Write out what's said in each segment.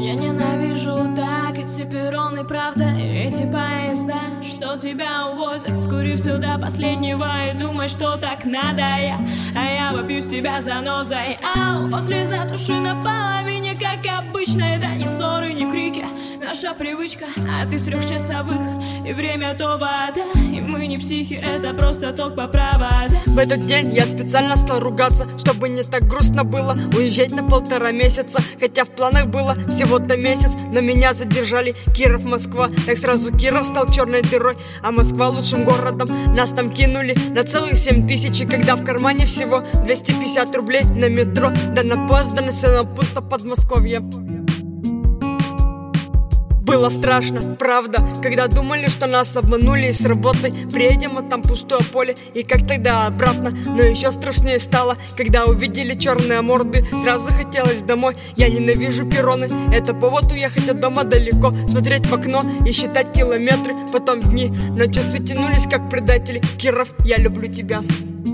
Я ненавижу так эти перроны, правда, эти поезда, что тебя увозят, скурив сюда последнего и думай, что так надо а я вопью с тебя занозой. Ау, после затуши на половине, как обычно, это не ссоры, не крики, наша привычка, а ты с 3-часовых, и время то вода, и мы не психи, это просто ток по проводам. В этот день я специально стал ругаться, чтобы не так грустно было уезжать на 1,5 месяца, хотя в планах было всего-то месяц, но меня задержали. Киров, Москва, так сразу Киров стал черной дырой, а Москва лучшим городом. Нас там кинули на целых 7000, когда в кармане всего 250 рублей на метро, да на поезд до населенного пункта Подмосковья. Было страшно, правда, когда думали, что нас обманули и с работой приедем, а там пустое поле, и как тогда обратно. Но еще страшнее стало, когда увидели черные морды, сразу захотелось домой. Я ненавижу перроны, это повод уехать от дома далеко, смотреть в окно и считать километры, потом дни, но часы тянулись как предатели. Киров, я люблю тебя.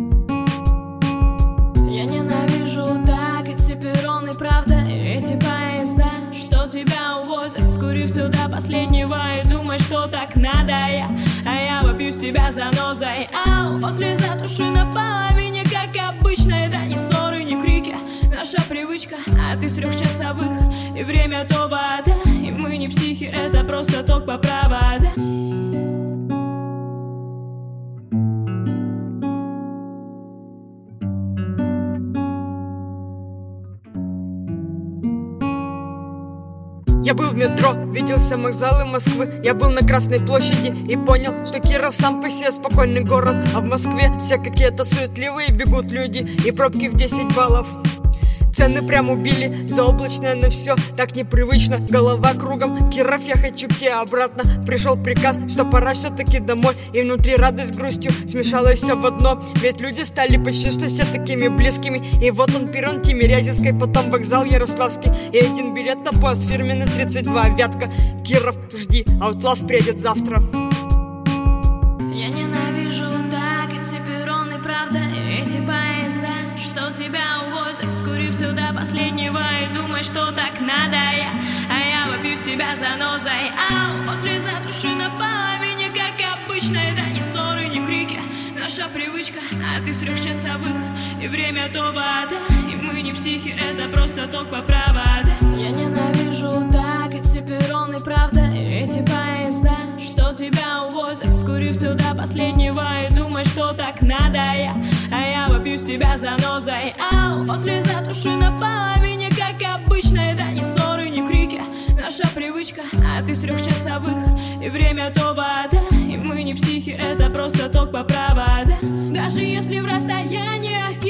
Я ненавижу так эти перроны, правда, эти поезда, что тебя увозят, скурив сюда последнего и думай, что так надо а я вопью с тебя занозой. Ау, после затуши на половине, как обычно, это не ссоры, не крики, наша привычка, а ты с 3-часовых, и время то вода, и мы не психи, это просто ток по проводам. Я был в метро, видел все вокзалы Москвы. Я был на Красной площади и понял, что Киров сам по себе спокойный город, а в Москве все какие-то суетливые бегут люди, и пробки в 10 баллов. Цены прям убили, заоблачное на все, так непривычно, голова кругом. Киров, я хочу к тебе обратно. Пришел приказ, что пора все-таки домой, и внутри радость с грустью смешалось все в одно. Ведь люди стали почти что все такими близкими. И вот он, перрон Тимирязевской, потом вокзал Ярославский, и один билет на поезд фирменный 32 Вятка. Киров, жди, Outlast приедет завтра. Я ненавижу так эти перроны, правда, эти поезда, что тебя увозят, скурив сюда последнего и думай, что так надо а я вопью с тебя занозой. Ау, после затуши на половине, как обычно, это не ссоры, не крики, наша привычка, а ты с 3-часовых, и время то вода, и мы не психи, это просто ток по проводам. Я ненавижу так эти перроны, правда, эти поезда, что тебя увозят, скурив сюда последнего и думай, что так надо а я вопью с тебя занозой. Ау, после затуши на половине, как обычно, это не ссоры, не крики, наша привычка, а ты с 3-часовых, и время то вода, и мы не психи, это просто ток по проводам. Даже если в расстояниях